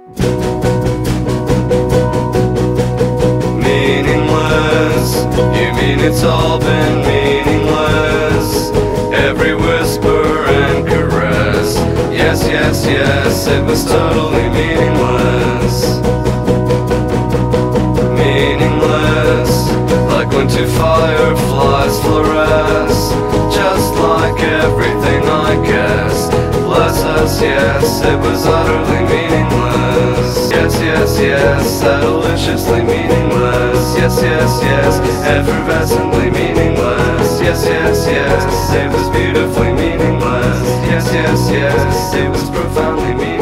Meaningless, you mean it's all been meaningless? Every whisper and caress, yes, yes, yes, it was totally meaningless. Meaningless, like when two fireflies fluoresce, just like everything I guessed. Bless us, yes, it was utterly meaningless. Yes, yes, yes, deliciously meaningless. Yes, yes, yes, effervescently meaningless. Yes, yes, yes, it was beautifully meaningless. Yes, yes, yes, it was profoundly meaningless.